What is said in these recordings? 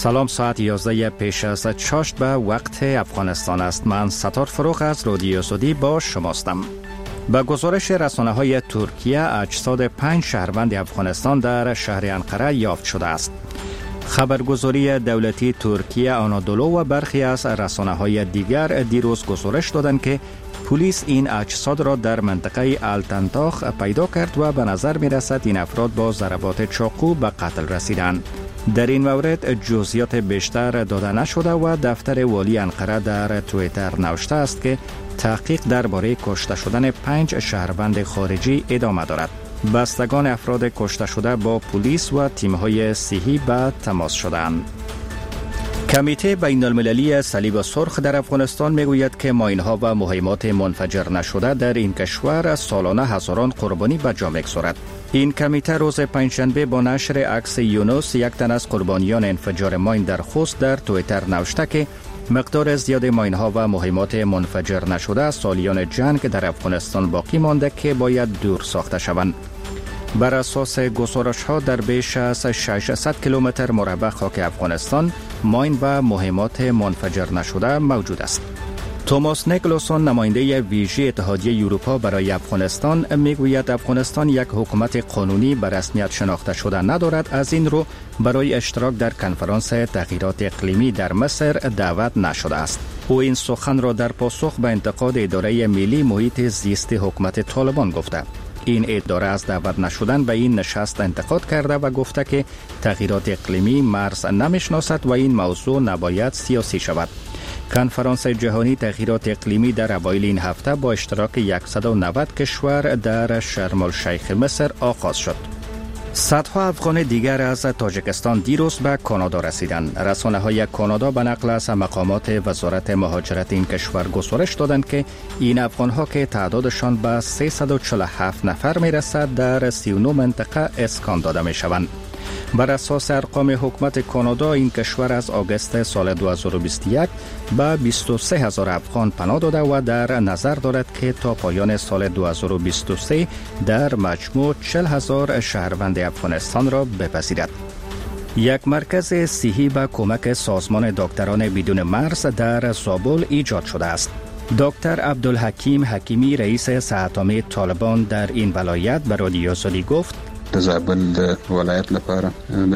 سلام، ساعت 11 پیش از چاشت به وقت افغانستان است. من ستار فروغ از رادیو سودی با شماستم. به گزارش رسانه‌های ترکیه، اجساد 5 شهروند افغانستان در شهر انقره یافت شده است. خبرگزاری دولتی ترکیه آنادولو و برخی از رسانه‌های دیگر دیروز گزارش دادند که پلیس این اجساد را در منطقه التنتاخ پیدا کرد و به نظر می‌رسد این افراد با ضربات چاقو به قتل رسیدند. در این مورد جزئیات بیشتر داده نشده و دفتر والی انقره در توییتر نوشته است که تحقیق درباره کشته شدن 5 شهروند خارجی ادامه دارد. بستگان افراد کشته شده با پلیس و تیم‌های صحی به تماس شدند. کمیته بین المللی صلیب سرخ در افغانستان میگوید که ماین‌ها و مهمات منفجر نشده در این کشور سالانه هزاران قربانی به جا می‌گذارد. این کمیته روز پنجشنبه با نشر عکس یونس، یک تن از قربانیان انفجار ماین در خوست، در توییتر نوشته که مقدار زیاد ماین‌ها و مهمات منفجر نشده از سالیان جنگ در افغانستان باقی مانده که باید دور ساخته شوند. بر اساس گزارش‌ها در بیش از 600 کیلومتر مربع خاک افغانستان ماین و مهمات منفجر نشده موجود است. توماس نیکلسون، نماینده ویژه اتحادیه اروپا برای افغانستان، میگوید افغانستان یک حکومت قانونی به رسمیت شناخته شده ندارد. از این رو برای اشتراک در کنفرانس تغییرات اقلیمی در مصر دعوت نشده است. او این سخن را در پاسخ به انتقاد اداره ملی محیط زیست حکومت طالبان گفته. این اداره از دعوت نشدن به این نشست انتقاد کرده و گفته که تغییرات اقلیمی مرز نمیشناسد و این موضوع نباید سیاسی شود. کنفرانس جهانی تغییرات اقلیمی در اوایل این هفته با اشتراک 190 کشور در شرم الشیخ مصر آغاز شد. صدها افغان دیگر از تاجیکستان دیروز به کانادا رسیدند. رسانه‌های کانادا به نقل از مقامات وزارت مهاجرت این کشور گزارش دادند که این افغان‌ها که تعدادشان به 347 نفر می‌رسد در 39 منطقه اسکان داده می‌شوند. بر اساس ارقام حکومت کانادا، این کشور از آگوست سال 2021 به 23,000 افغان پناه داده و در نظر دارد که تا پایان سال 2023 در مجموع 40,000 شهروند افغانستان را بپذیرد. یک مرکز صحی به کمک سازمان دکتران بدون مرز در زابل ایجاد شده است. دکتر عبدالحکیم حکیمی، رئیس صحت‌عامه طالبان در این ولایت، به رادیو سودی گفت: زابل ولایت لپاره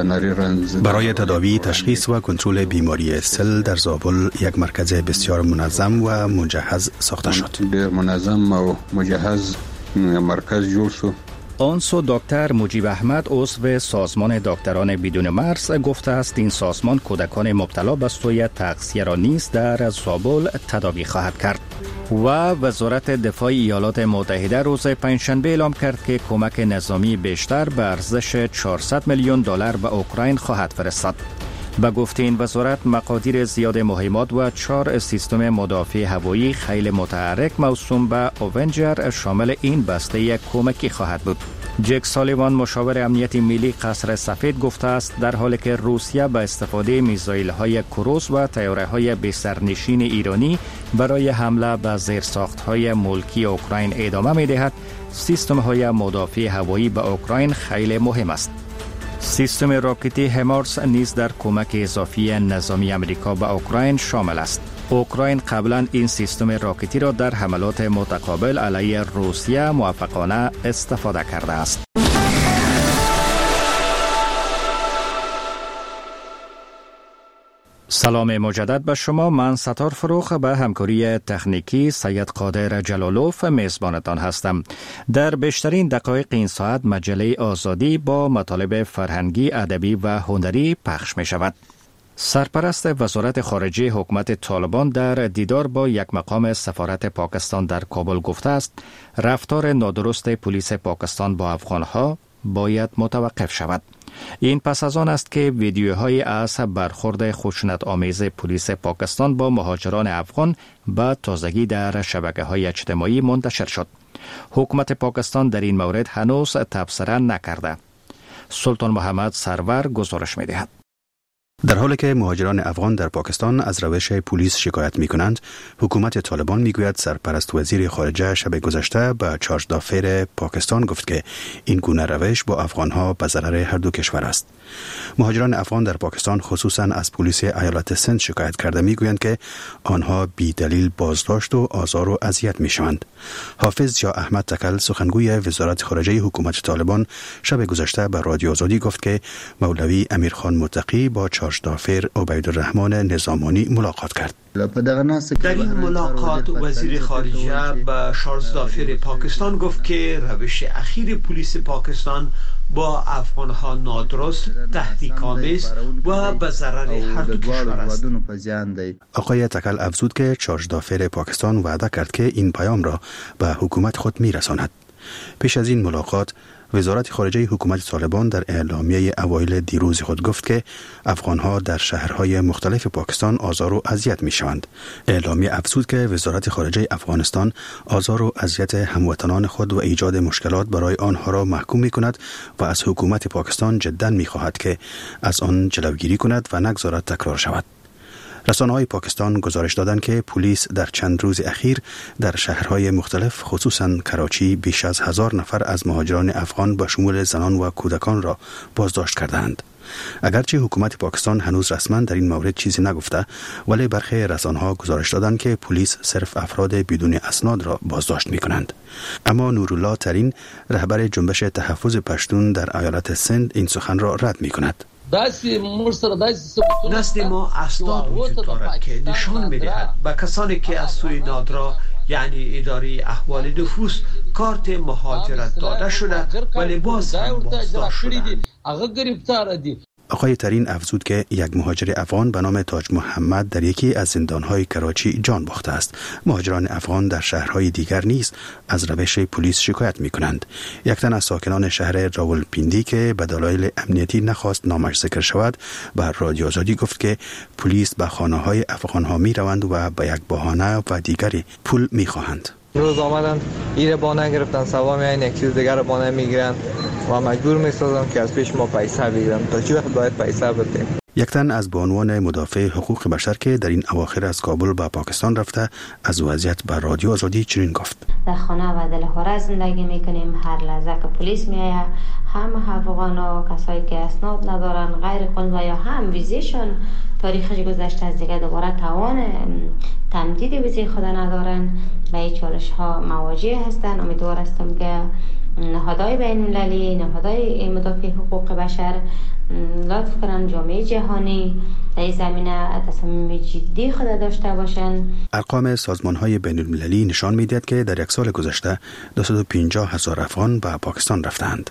برای تداوی، تشخیص و کنترل بیماری سل در زابل یک مرکز بسیار منظم و مجهز ساخته شد. منظم و مجهز مرکز جوړ شو. آن سو دکتر مجیب احمد، عضو سازمان دکتران بدون مرز، گفته است این سازمان کودکان مبتلا به سوی تغذیه را نیز در زابل تداوی خواهد کرد. و وزارت دفاع ایالات متحده روز پنجشنبه اعلام کرد که کمک نظامی بیشتر به ارزش 400 میلیون دلار به اوکراین خواهد فرستاد. به گفته این وزارت، مقادیر زیاد مهمات و 4 سیستم مدافع هوایی خیلی متحرک موسوم به اونجر شامل این بسته کمکی خواهد بود. جک سالیوان، مشاور امنیت ملی قصر سفید، گفته است در حالی که روسیه به استفاده میزایل‌های کروز و طیاره‌های بی‌سرنشین ایرانی برای حمله به زیرساخت‌های ملکی اوکراین ادامه می‌دهد، سیستم‌های مدافع هوایی به اوکراین خیلی مهم است. سیستم راکتی همارس نیز در کمک اضافی نظامی امریکا به اوکراین شامل است. اوکراین قبلا این سیستم راکتی را در حملات متقابل علیه روسیه موفقانه استفاده کرده است. سلام مجدد به شما. من ستار فروغ به همکاری تکنیکی سید قادر جلالوف میزبانتان هستم. در بیشترین دقایق این ساعت مجله آزادی با مطالب فرهنگی، ادبی و هنری پخش می شود. سرپرست وزارت خارجه حکومت طالبان در دیدار با یک مقام سفارت پاکستان در کابل گفته است رفتار نادرست پلیس پاکستان با افغانها باید متوقف شود. این پس از آن است که ویدیوهای از برخورد خشونت آمیز پلیس پاکستان با مهاجران افغان به تازگی در شبکه‌های اجتماعی منتشر شد. حکومت پاکستان در این مورد هنوز تبصره نکرده. سلطان محمد سرور گزارش می‌دهد. در حالی که مهاجران افغان در پاکستان از روش پلیس شکایت می کنند، حکومت طالبان می گوید سرپرست وزیر خارجه شب گذشته به چارج دافیر پاکستان گفت که این گونه روش با افغانها به ضرر هر دو کشور است. مهاجران افغان در پاکستان خصوصا از پلیس ایالت سند شکایت کرده می گویند که آنها بی دلیل بازداشت و آزار و اذیت می شوند. حافظ یا احمد تکل سخنگوی وزارت خارجه حکومت طالبان شب گذشته به رادیو آزادی گفت که مولوی امیرخان متقی با چارج دافیر عبیدالرحمن نظامانی ملاقات کرد. در این ملاقات وزیر خارجه با چارج دافیر پاکستان گفت که روش اخیر پلیس پاکستان با افغانها نادرست، تهدیدآمیز و به ضرر هر دو کشور است. آقای تکل افزود که چارج دافیر پاکستان وعده کرد که این پیام را به حکومت خود میرساند. پیش از این ملاقات وزارت خارجه حکومت طالبان در اعلامیه اوایل دیروز خود گفت که افغانها در شهرهای مختلف پاکستان آزار و اذیت می‌شوند. اعلامیه افزود که وزارت خارجه افغانستان آزار و اذیت هموطنان خود و ایجاد مشکلات برای آنها را محکوم می‌کند و از حکومت پاکستان جداً می‌خواهد که از آن جلوگیری کند و نگذارد تکرار شود. رسانه‌های پاکستان گزارش دادند که پلیس در چند روز اخیر در شهرهای مختلف خصوصاً کراچی بیش از 1000 نفر از مهاجران افغان به شمول زنان و کودکان را بازداشت کردند. اگرچه حکومت پاکستان هنوز رسما در این مورد چیزی نگفته، ولی برخی رسانه‌ها گزارش دادند که پلیس صرف افراد بدون اسناد را بازداشت می‌کنند. اما نورالله ترین رهبر جنبش تحفظ پشتون در ایالت سند این سخن را رد می‌کند. نزد ما اسناد وجود دارد که نشان می‌دهد به کسانی که از سوی نادرا یعنی اداره احوال نفوس کارت مهاجرت داده شده ولی باز هم بازداشت شدند. آقای ترین افزود که یک مهاجر افغان به نام تاج محمد در یکی از زندانهای کراچی جان باخته است. مهاجران افغان در شهرهای دیگر نیز از روش پلیس شکایت می کنند. یک تن از ساکنان شهر راولپیندی که به دلایل امنیتی نخواست نامش ذکر شود به رادیو آزادی گفت که پلیس به خانه‌های افغانها می روند و به یک بهانه و دیگری پول می خواهند. روز آمدن ایره بانه گرفتن سوا میاین یک چیز دیگر بانه میگیرن و مجبور میسازن که از پیش ما پیسه بگیرن. تا چی وقت باید پیسه بدیم؟ یک تن از بانوان مدافع حقوق بشر که در این اواخر از کابل به پاکستان رفته از وضعیت به رادیو آزادی چنین گفت: در خانه و دلهوره زندگی میکنیم. هر لحظه که پلیس میآید همه افغانا کسایی که اسناد ندارن غیر قانونی یا هم ویزیشون تاریخش گذشته از دیگه دوباره توان تمدید ویزی خود ندارن و این چالش ها مواجه هستن. امیدوار هستم که نهادهای بین المللی، نهادهای مدافع حقوق بشر لطف کنن جامعه جهانی در این زمینه تصمیم جدی خود داشته باشند. ارقام سازمان‌های بین المللی نشان می‌دهد که در یک سال گذشته 250,000 افغان به پاکستان رفتند.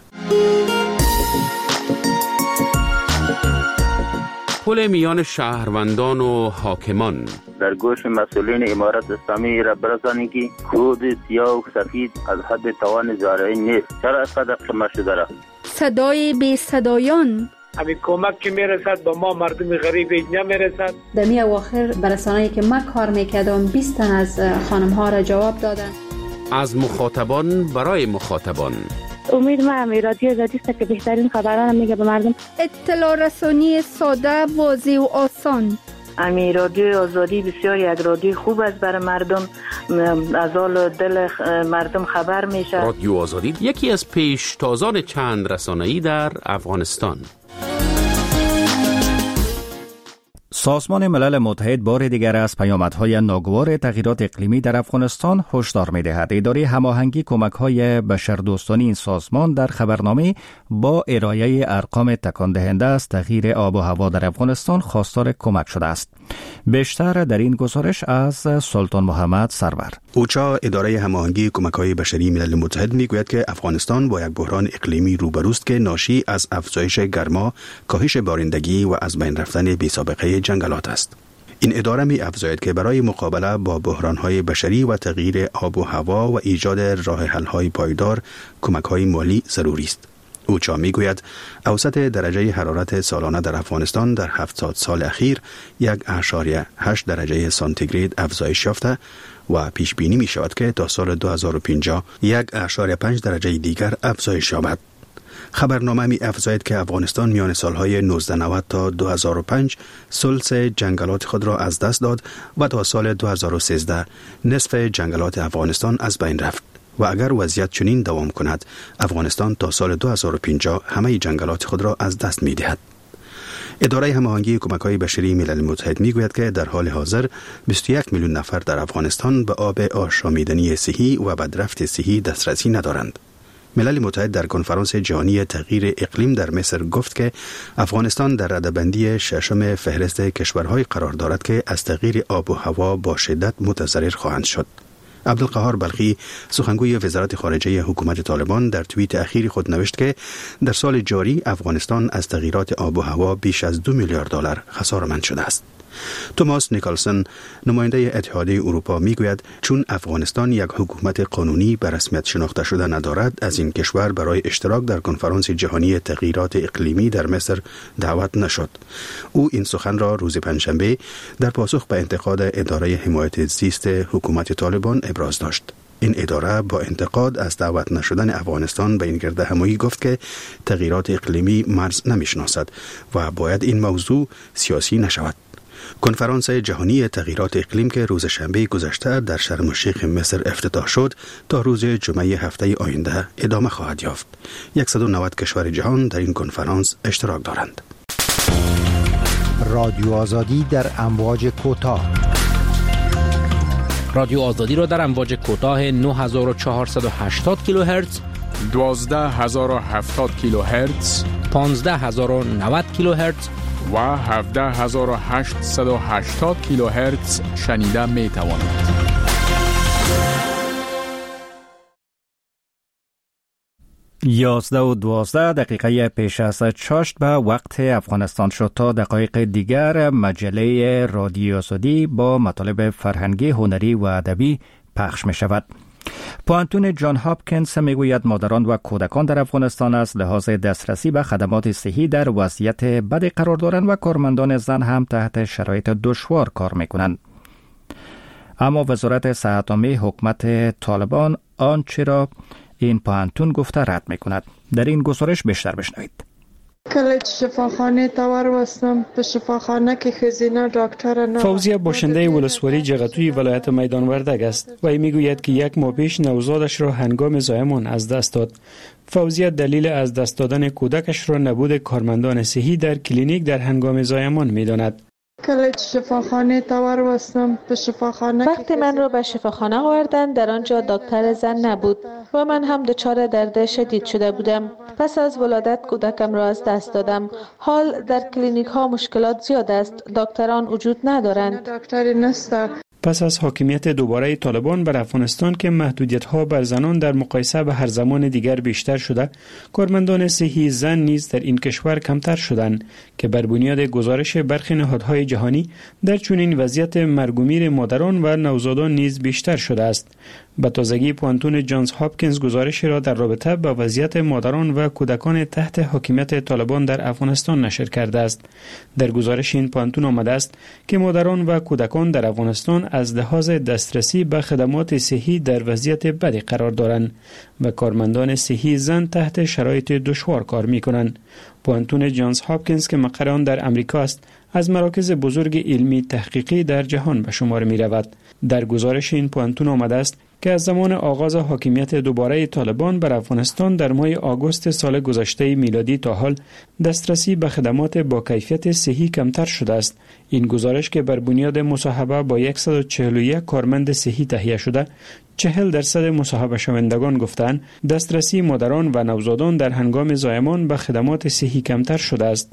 پل میان شهروندان و حاکمان در گوش مسئولین امارت اسلامی را برسانید که کود سیاه و سفید از حد توان زارعی نیست. چرا اینقدر قمه شده را؟ صدای بی صدایان همین کمک که میرسد به ما مردم غریب نمیرسد. در می اواخر برسانه‌ای که من کار میکردم 20 تن از خانم ها را جواب دادن. از مخاطبان برای مخاطبان. امید ما رادیو آزادی است که بهترین خبران میگه به مردم. اطلاع رسانی ساده، واضح و آسان. امی رادیو آزادی بسیار یک رادیو خوب است برای مردم، از حال دل مردم خبر میشه. رادیو آزادی یکی از پیشتازان چند رسانه‌ای در افغانستان. سازمان ملل متحد بار دیگر از پیامدهای ناگوار تغییرات اقلیمی در افغانستان هشدار می‌دهد. اداره هماهنگی کمک‌های بشردوستانه این سازمان در خبرنامه با ارائه ارقام تکان دهنده از تغییر آب و هوا در افغانستان خواستار کمک شده است. بیشتر در این گزارش از سلطان محمد سرور. اوچا اداره هماهنگی کمک‌های بشری ملل متحد میگوید که افغانستان با یک بحران اقلیمی روبروست که ناشی از افزایش گرما، کاهش بارندگی و از بین رفتن بی‌سابقه جنگلات است. این اداره می افزاید که برای مقابله با بحران‌های بشری و تغییر آب و هوا و ایجاد راه حل‌های پایدار کمک‌های مالی ضروری است. اوچا میگوید اوسط درجه حرارت سالانه در افغانستان در 70 سال اخیر 1.8 درجه سانتیگراد افزایش یافته و پیش بینی می شود که تا سال 2050 1.5 درجه دیگر افزایش یابد. خبرنامه می افزاید که افغانستان میان سالهای 1990 تا 2005 ثلث جنگلات خود را از دست داد و تا سال 2013 نصف جنگلات افغانستان از بین رفت و اگر وضعیت چنین دوام کند افغانستان تا سال 2050 همه جنگلات خود را از دست می دهد. اداره هماهنگی کمک‌های بشری ملل متحد میگوید که در حال حاضر 21 میلیون نفر در افغانستان به آب آشامیدنی صحی و بدرفت صحی دسترسی ندارند. ملل متحد در کنفرانس جهانی تغییر اقلیم در مصر گفت که افغانستان در رده‌بندی ششم فهرست کشورهای قرار دارد که از تغییر آب و هوا با شدت متضرر خواهند شد. عبدالقهار بلخی سخنگوی وزارت خارجه حکومت طالبان در توییت اخیر خود نوشت که در سال جاری افغانستان از تغییرات آب و هوا بیش از 2 میلیارد دلار خساره‌مند شده است. توماس نیکلسون نماینده اتحادیه اروپا میگوید چون افغانستان یک حکومت قانونی به رسمیت شناخته شده ندارد از این کشور برای اشتراک در کنفرانس جهانی تغییرات اقلیمی در مصر دعوت نشد. او این سخن را روز پنجشنبه در پاسخ به انتقاد اداره حمایت زیست حکومت طالبان ابراز داشت. این اداره با انتقاد از دعوت نشدن افغانستان به این گرد همایی گفت که تغییرات اقلیمی مرز نمیشناسد و باید این موضوع سیاسی نشود. کنفرانس جهانی تغییرات اقلیم که روز شنبه گذشته در شرم الشیخ مصر افتتاح شد تا روز جمعه هفته آینده ادامه خواهد یافت. 190 کشور جهان در این کنفرانس اشتراک دارند. رادیو آزادی در امواج کوتاه. رادیو آزادی را در امواج کوتاه 9480 کیلوهرتز، 12070 کیلوهرتز، 15090 کیلوهرتز و 17880 کیلوهرتز شنیده می توانید. یازده و 12 دقیقه پیش از چاشت به وقت افغانستان شد. تا دقایق دیگر مجله رادیو آزادی با مطالب فرهنگی، هنری و ادبی پخش می شود. پوانتون جان هاپکینز میگوید مادران و کودکان در افغانستان از لحاظ دسترسی به خدمات صحی در وضعیت بدی قرار دارند و کارمندان زن هم تحت شرایط دشوار کار میکنند. اما وزارت صحت عامه حکومت طالبان آنچه را این پوانتون گفته رد میکند. در این گزارش بیشتر بشنوید. کله شفاخانه تاور وستم به شفاخانه که خزینه دکتر نه. فوزیه باشنده ولسوالی جغتوی ولایت میدان وردگ است و میگوید که یک ماه پیش نوزادش را هنگام زایمان از دست داد. فوزیه دلیل از دست دادن کودکش را نبود کارمندان صحی در کلینیک در هنگام زایمان میداند. کله شفاخانه تاور وستم به شفاخانه. وقتی من را به شفاخانه آوردند در آنجا دکتر زن نبود و من هم دچار درد شدید شده بودم. پس از ولادت کودکم را از دست دادم. حال در کلینیک ها مشکلات زیاد است. دکتران وجود ندارند. دکتری نیست. پس از حاکمیت دوباره طالبان بر افغانستان که محدودیت‌ها بر زنان در مقایسه به هر زمان دیگر بیشتر شده، کارمندان صحی زن نیز در این کشور کمتر شدند که بر بنیاد گزارش برخی نهادهای جهانی در چنین وضعیت مرگ و میر مادران و نوزادان نیز بیشتر شده است. به تازگی پوانتون جانز هاپکینز گزارش را در رابطه با وضعیت مادران و کودکان تحت حاکمیت طالبان در افغانستان نشر کرده است. در گزارش این پوانتون آمده است که مادران و کودکان در افغانستان از لحاظ دسترسی به خدمات صحی در وضعیت بدی قرار دارند و کارمندان صحی زن تحت شرایط دشوار کار می‌کنند. پوانتون جانز هاپکینز که مقر آن در امریکا است، از مراکز بزرگ علمی تحقیقی در جهان به شمار می‌رود. در گزارش این پوانتون آمده است که از زمان آغاز حاکمیت دوباره طالبان بر افغانستان در ماه آگوست سال گذشته میلادی تا حال دسترسی به خدمات با کیفیت صحی کمتر شده است. این گزارش که بر بنیاد مصاحبه با 141 کارمند صحی تهیه شده، 40% مصاحبه شوندگان گفتند دسترسی مادران و نوزادان در هنگام زایمان به خدمات صحی کمتر شده است.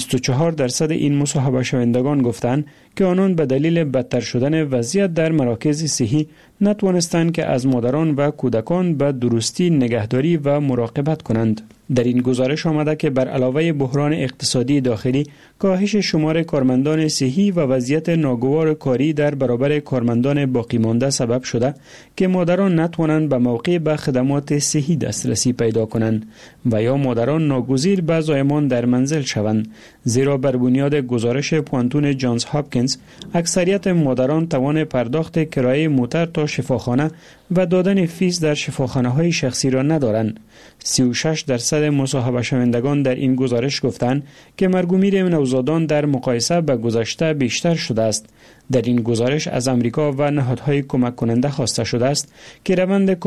24% این مصاحبه شوندگان گفتند که آنان به دلیل بدتر شدن وضعیت در مراکز صحی نتوانستند که از مادران و کودکان به درستی نگهداری و مراقبت کنند. در این گزارش آمده که بر علاوه بحران اقتصادی داخلی، کاهش شمار کارمندان صحی و وضعیت ناگوار کاری در برابر کارمندان باقی مانده سبب شده که مادران نتوانند به موقع به خدمات صحی دسترسی پیدا کنند و یا مادران ناگزیر به زایمان در منزل شوند، زیرا بر بنیاد گزارش پوانتون جانز هاپکینز اکثریت مادران توان پرداخت کرایه موتر تا شفاخانه و دادن فیس در شفاخانه‌های شخصی را ندارند. 36% معتقد مصاحبه شوندگان در این گزارش گفتند که مرگ و میر نوزادان در مقایسه به گذشته بیشتر شده است. در این گزارش از امریکا و نهادهای کمک کننده خواسته شده است که روند